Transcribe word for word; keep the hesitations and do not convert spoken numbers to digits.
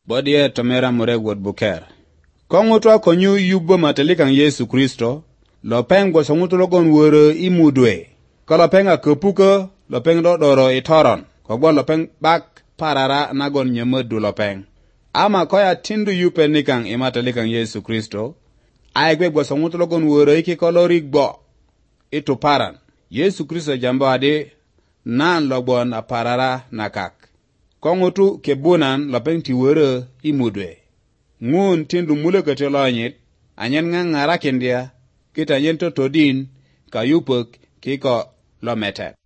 Bodie tomera mure wot buker. Kongutu akonyu yubo matelikang Yesu Kristo, lopeng gwa songutu logon wore imudwe. Ko lopeng akepuke, lopeng dodoro itoron, kogwa lopeng bak parara nagon nyemedu lopeng. Ama koya tindu yupe nikang imatelikang Yesu Kristo, aigwe gwa songutu logon wore iki kolori gbo. Itu paran. Yesu Kristo jambo adi, nan logbon aparara nakak. Kongutu kebunan lopeng tiwere imudwe. Ngun tindu mule kete lonyit, anyen nga ngarakindia, kita anyen to todin, ka yupek kiko lometet.